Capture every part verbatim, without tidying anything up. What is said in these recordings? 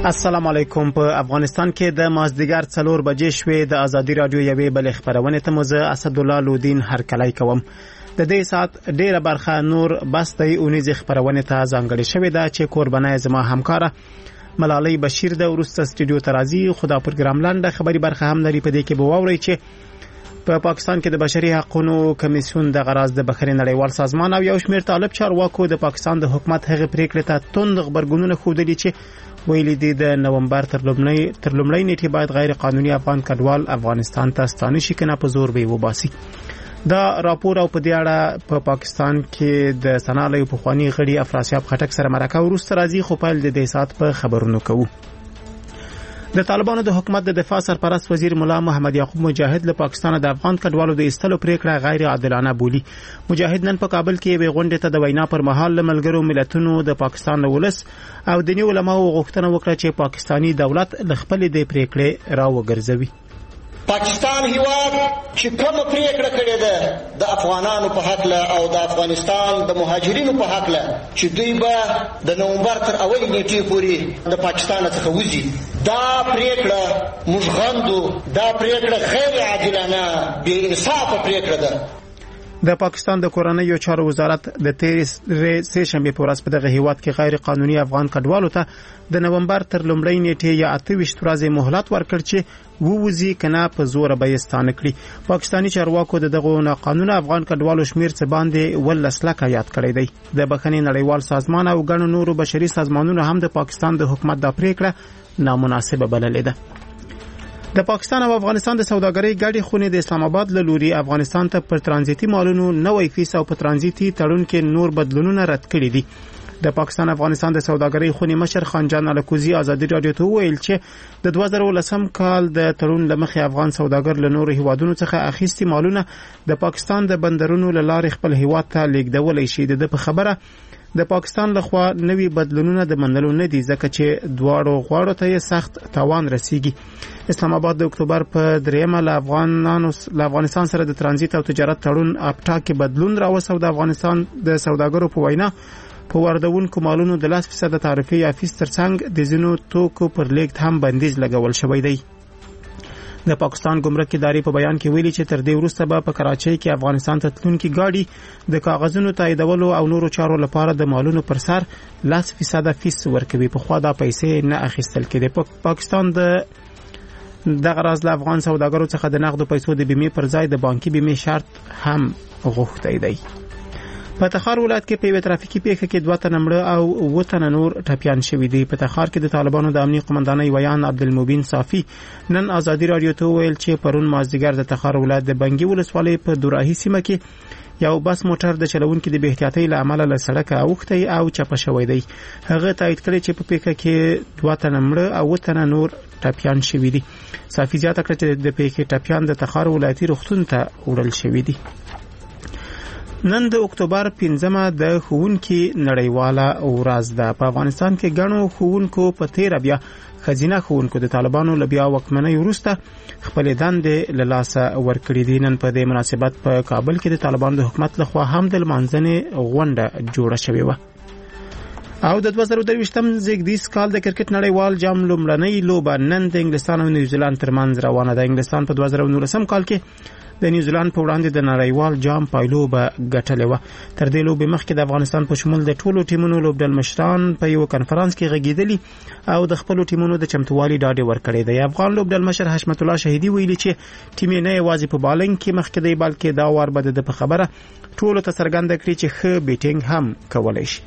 السلام علیکم. په افغانستان کې د مازدیګر څلور بجې شوې د ازادي رادیو یوې بل خبرونه ته مزه اسد الله لودین هرکلی کوم. د دې سات ډیره برخه نور بس د اونیز خبرونه ته ځانګړې شوې ده چې قربانای زما همکاره ملالۍ بشیر د ورسته سټوډیو ترازی خدا پروګرام لاندې خبري برخه هم لري. په دې کې به واوري چې په پاکستان کې د بشري حقوقو کمیسیون د غراز د بخښنې نړیوال سازمان او یو شمېر طالب چارواکو د پاکستان د حکومت هغه پریکړه ته توند خبرګونونه خوده چې ویلي دي د نومبر تر لومړۍ تر لومړۍ نیټې باید غیر قانوني افغان کډوال افغانستان ته ستانه شي کنه په زور به وباسي. دا راپور او په دې اړه په پاکستان کې د سنالې په خواني غړي افراسیاب خټک سره مرکه ورسته راځي خو په دې سات په خبرونو کوو. د طالبانو د حکومت د دفاع سرپرست وزیر مولا محمد یعقوب مجاهد له پاکستان د افغان کډوالو د استلو پریکړه غیر عادلانه بولی. مجاهد نن په کابل کې به غونډه ته د وینا پر مهال ملګرو ملتونو د پاکستان له ولس او د نیو علماو غوښتنه وکړه چې پاکستانی دولت له خپل د پریکړې راوګرځوي. پاکستان هیواد چې کوم پریکړه کړې ده د افغانانو په حق له او د افغانستان د مهاجرینو په حق له چې دوی به د نومبر تر اولې نیټې پورې د پاکستان څخه وځي، دا پریکړه موږ غندو. دا پریکړه غیر عادلانه بې انصافه پریکړه ده. د پاکستان د کورنیو چارو وزارت د تیرې سه شنبه په ورځ په دغه هیواد کې غیر قانوني افغان کډوالو ته د نومبر تر لومړۍ نیټې یا اته ویشت ورځې مهلت ورکړ چې ووزي کنه په زور به ستانه کړي. پاکستانی چارواکو د دغه ناقانونه افغان کډوالو شمیر څه باندې ولس لکه یاد کړی دی. د بخښنې نړیوال سازمان او ګڼو نورو بشري سازمانونو هم د پاکستان د حکومت د پریکړه نامناسبه بللې ده. د پاکستان او افغانستان د سوداګرۍ ګډې خونې د اسلام آباد له لوري افغانستان ته پر ترانزیتي مالونو نوې فیس او په ترانزیتي تړون کې نور بدلونونه رد کړي دي. د پاکستان افغانستان د سوداګرۍ خونې مشر خانجان الکوزی ازادي رادیو ته ویل چې د دوه زره ولسم کال د تړون لمخې افغان سوداګر له نورو هیوادونو څخه اخیستي مالونه د پاکستان د بندرونو له لارې خپل هیواد ته لیږدول شي. د په خبره د پاکستان لخوا نوي بدلونونه د منلو نه دي ځکه چې دواړو غواړو ته سخت تاوان رسیږي. اسلام آباد د اکتوبر په دریمه له افغانانو له افغانستان سره د ترانزیت او تجارت تړون اپټا کې بدلون راوستو. د افغانستان د سوداګرو په وینا په واردونکو مالونو د لس فیصد تعرفې یا فیس ترڅنګ د ځینو توکو پر لیږد هم بندیز لګول شوی دی. د پاکستان ګمرک ادارې په بیان کې ویلي چې تر دې وروسته به په کراچۍ کې افغانستان ته تلونکي ګاډي د کاغذونو تاییدولو او نورو چارو لپاره د مالونو پر سر لس فیصد فیس ورکوي. په خوا دا پیسې نه اخیستل کېدې. په پاکستان د دغه راز له افغان سوداګرو څخه د نقدو پیسو د بیمې پر ځای د بانکي بیمې شرط هم غوښتی دی. په تخار ولایت کې په یو ترافیکي پیښه کې دوه تنه مړه او اووه تنه نور ټپیان شوي دي. په تخار کې د طالبانو د امنیت قومندانۍ ویان عبدالمبین صافي نن ازادي رادیو ته ویل چې پرون مازدیګر د تخار ولایت د بنګي ولسوالۍ په دوراهي سیمه کې یو بس موټر د چلونکو د بې احتیاطۍ له امله له سړکه اوښتی او چپه شوی دی. هغه تایید کړی چې په پیښه کې دوه تنه مړه او اووه تنه نور ټپیان شوي دي. صافي زیاته کړه چې د پیښې ټپیان د تخار ولایتي روغتون ته وړل شوي دي. نن د اکتوبر پنځمه د ښوونکي نړیواله ورځ ده. په افغانستان کې ګڼو ښوونکو په تیره بیا ښځینه ښوونکو د طالبانو له بیا واکمنۍ وروسته خپلې دندې له لاسه ورکړي دي. نن په دې مناسبت په کابل کې د طالبانو د حکومت لخوا هم د لمانځنې غونډه جوړه شوې وه. او د دوه زره درویشتم زیږدیز کال د کرکټ نړیوال جام لومړنۍ لوبه نن د انګلستان او نیوزیلند ترمنځ روانه ده. انګلستان په دوه زره نولسم کال کې د نیوزیلند په وړاندې د نړیوال جام پایلوبه ګټلې وه. تر دې لوبې مخکې د افغانستان په شمول د ټولو ټیمونو لوبډل مشران په یو کنفرانس کې غږېدلي او د خپلو ټیمونو د چمتووالي ډاډ ورکړی دی. افغان لوبډل مشر حشمت الله شهیدي ویلي چې ټیم یې نه یوازې په بالنګ کې مخکې دی بلکې دا وار به د په خبره ټولو ته څرګنده کړي چې ښه بیټینګ هم کولی شي.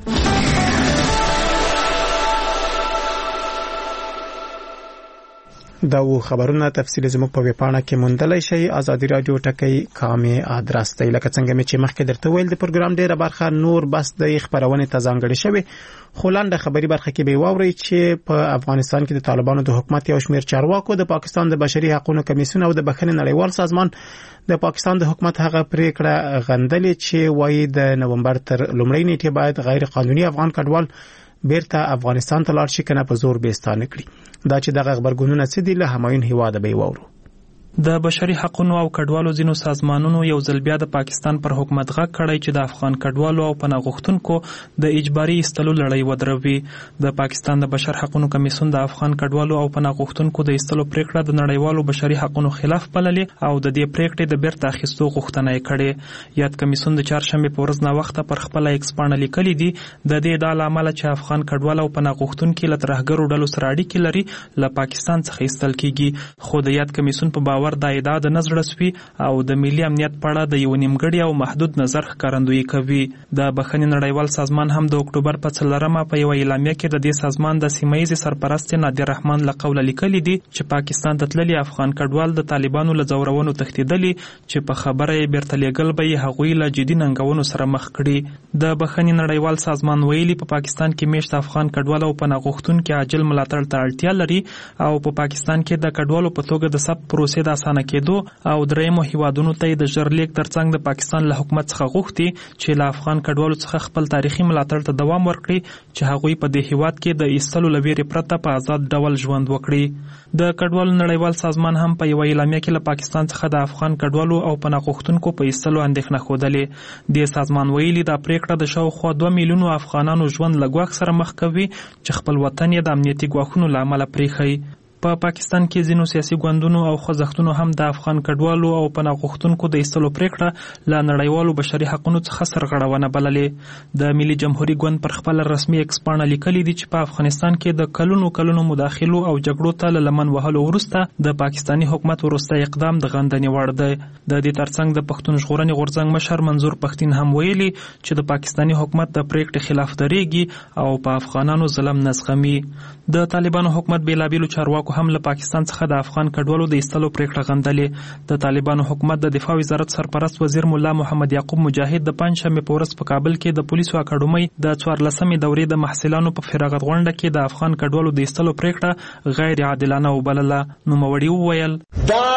دا و خبرونه تفصیل زموږ په ویبپاڼه کې موندلای شئ. ازادي رادیو ټکی کامه ادرس دی. لکه څنګه مې چې مخکې درته ویل د پروګرام ډیره برخه نور بس د خبرونه ته ځانګړې شوی. خو لاندې خبري برخه کې به واوري چې په افغانستان کې د طالبانو د حکومت یو شمېر چارواکو د پاکستان د بشري حقوقو کمیسیون او د بخښنې نړیوال سازمان د پاکستان د حکومت هغه پریکړه غندلې چې وایي د نومبر تر لومړۍ نیټې باید غیر قانوني افغان کډوال بیرته افغانستان ته لاړ شي کنه په زور به ستانه کړي. دا چې دغه خبرګونونه څه دي له همایون هیواده به وورو. د بشري حقوقو او کډوالو ځینو سازمانونو یو ځل بیا د پاکستان پر حکومت غږ کړی چې د افغان کډوالو او پناه غوښتونکو د اجباري ایستلو لړۍ ودروي. د پاکستان د بشر حقوقو کمیسیون د افغان کډوالو او پناه غوښتونکو د ایستلو پریکړه د نړیوالو بشري حقوقو خلاف بللې او د دې پریکړې د بیرته اخیستو غوښتنه یې کړې. یاد کمیسیون د چهارشنبه په ورځ ناوخته پر خپل ایکس پاڼه لیکلي دي د دې ادعا له امله چې افغان کډوال او پناه غوښتونکي له ترهګرو ډلو سره اړیکې لري له پاکستان څخه ایستل کیږي. خو د یاد کمیسیون په باور دا ادعا د زړسوي او د ملي امنیت په اړه د یو نیمګړي او محدود نظر ښکارندویي کوي. د بخښنې نړیوال سازمان هم د اکتوبر په څلورمه په یوه اعلامیه کې د دې سازمان د سیمه ییزې سرپرست نادر رحمان له قوله لیکلي دي چې پاکستان ته تللي افغان کډوال د طالبانو له ځورونو تښتېدلي چې په خبره یې بیرته لیږل به یې هغوی له جدي ننګونو سره مخ کړي. د بخښنې نړیوال سازمان ویلي په پاکستان کې میشت افغان کډوال او پناه غوښتونکي عاجل ملاتړ ته اړتیا لري او په پاکستان کې د کډوالو په توګه د ثبت پروسې د اسانه کېدو او درېیمو هیوادونو ته د ژرلیک ترڅنګ د پاکستان له حکومت څخه غوښتي چې له افغان کډوالو څخه خپل تاریخي ملاتړ ته دوام ورکړي چې هغوی په دې هیواد کې د ایستلو له ویرې پرته په آزاد ډول ژوند وکړي. د کډوالو نړیوال سازمان هم په یوه اعلامیه کې له پاکستان څخه د افغان کډوالو او پناه غوښتونکو په ایستلو اندېښنه ښودلې. دې سازمان ویلي دا پریکړه د شاوخوا دوه میلیونو افغانانو ژوند له ګواښ سره مخ کوي چې خپل وطن یې د امنیتي ګواښونو له امله پریښی. په پا پاکستان کې ځینو سیاسي ګوندونو او خوځښتونو هم د افغان کډوالو او پناه غوښتونکو د ایستلو پریکړه له نړیوالو بشري حقوقو څخه سرغړونه بللې. د ملي جمهوریت ګوند پر خپل رسمي ایکس پاڼه لیکلي دي چې په افغانستان کې د کلونو کلونو مداخلو او جګړو ته له لمن وهلو وروسته د پاکستاني حکومت وروستی اقدام د غندنې وړ دی. د دې ترڅنګ د پښتون ژغورنې غورځنګ مشر منظور پښتين هم ویلي چې د پاکستاني حکومت د پریکړې خلاف درېږي او په افغانانو ظلم نه زغمي. د طالبانو حکومت بیلابیلو چارواکو هم له پاکستان څخه د افغان کډوالو د ایستلو پریکړه غندلې. د طالبانو حکومت د دفاع وزارت سرپرست وزیر مولا محمد یعقوب مجاهد د پنځشنبه په ورځ په کابل کې د پولیسو اکاډمۍ د څوارلسمې دورې د محصلانو په فراغت غونډه کې د افغان کډوالو د ایستلو پریکړه غیر عادلانه وبلله. نوموړي وویل دا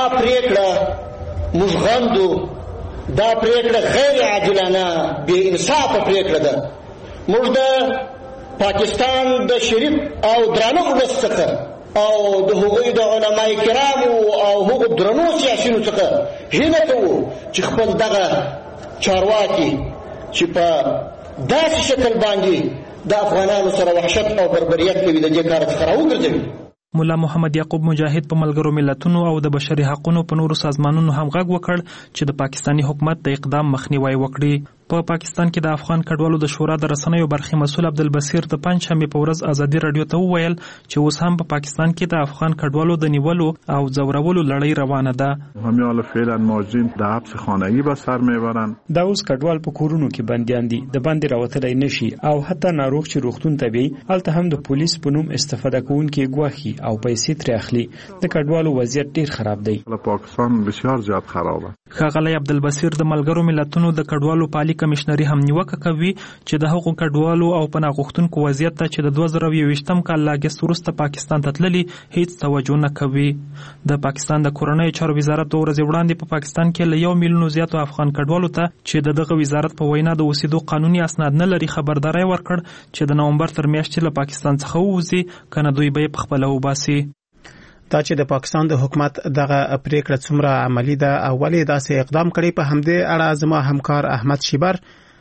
پریکړه موږ غندو، دا پریکړه غیر عادلانه بې انصافه پریکړه ده. موږ د پاکستان د شریف او درانه ولس څخه او د هغوی د علماء کرامو او هغو درنو سیاسیونو څخه هیله کوو چې خپل دغه چارواکي چې په داسې شکل باندې د افغانانو سره وحشت او بربریت کوي د دې کار څخه راوګرځوي. مولا محمد یعقوب مجاهد په ملګرو ملتونو او د بشري حقوقو په نورو سازمانونو هم غږ وکړ چې د پاکستاني حکومت د اقدام مخنیوي وکړي. په پاکستان کې د افغان کډوالو د شورا د رسنیو برخې مسؤل عبدالبصیر د پنځشنبه په ورځ ازادي رادیو ته وویل چې اوس هم په پاکستان کې د افغان کډوالو د نیولو او ځورولو لړۍ روانه ده. همه حالا فعلا مهاجرین در حبس خانگی به سر میبرند. دا اوس کډوال په کورونو کې بندیان دي، د باندې راوتلی نشي او حتی ناروغ چې روغتون ته وي هلته هم د پولیس په نوم استفاده کوونکي ګواښي او پیسې ترې اخلي. د کډوالو وضعیت ډیر خراب دی. پاکستان بسیار زیات خرابه. ښاغلی عبدالبصیر د ملګرو ملتونو د کډوالو پالي کمشنري هم نیوکه کوي چې د هغو کډوالو او پناه غوښتونکو وضعیت ته چې د دوه زره یوویشتم کال له اګست وروسته پاکستان ته تللي هیڅ توجه نه کوي. د پاکستان د کورنیو چارو وزارت دوه ورځې وړاندې په پاکستان کې له یو میلیونو زیاتو افغان کډوالو ته چې د دغه وزارت په وینا د اوسېدو قانوني اسناد نه لري خبرداری ورکړ چې د نومبر تر میاشتې له پاکستان څخه ووځي کنه دوی به یې پخپله وباسي. دا چې د پاکستان د حکومت دغه پریکړه څومره عملی ده او ولې داسې اقدام کړی په همدې اړه زما همکار احمد شیبر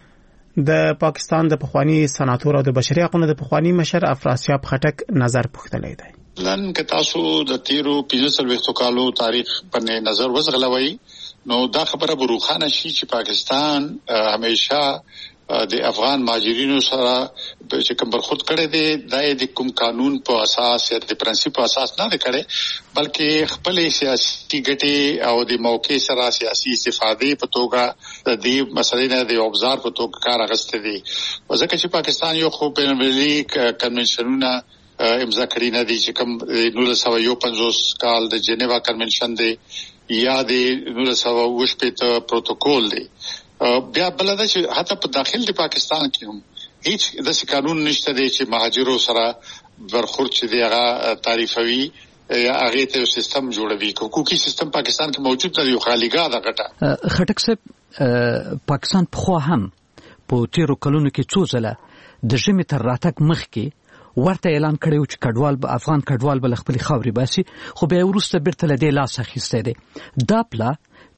د پاکستان د پخوانی سناتور او د بشري حقوقو د پخوانی مشر افراسیاب خټک نظر پوښتلی دی. لن که تاسو د تیرو پنځه څلوېښتو کالو تاریخ باندې نظر وزغلوئ نو دا خبره به روښانه شي چې پاکستان همیشه د افغان مهاجرینو سره چې کوم برخورد کړی دی د کوم قانون په اساس یا د پرنسپ په اساس نه دی کړی بلکې خپل سیاسي ګټې او د موقع سره سیاسي استفادې په توګه د دې مسلې نه د اوبزار په توګه کار اخیستی دی. ځکه چې پاکستان یو خو بین المللي کنونشنونه امضا کړي نه دي چې کوم نولس سوه یو پنځوس کال د جنیوا کنونشن دی یا د نولس سوه اووه شپېته پروتوکول دی. بیا بل دا چې حتی په داخل د پاکستان کې هم هیڅ داسې قانون نشته دی چې مهاجرو سره برخورد چې دی هغه تعریفوي یا هغه ته سیستم جوړوي. حقوقي سیستم پاکستان کې موجود دی، یو خالیګاه ده غټه. خټک صاحب پاکستان په خو هم په تیرو کلونو کې څو ځله د ژمي تر راتګ مخکې ورته اعلان کړی چې کډوال به افغان کډوال به خپل خاوري باسي، خو بیا وروسته بیرته له دې لاس اخیستی دی. دا پلا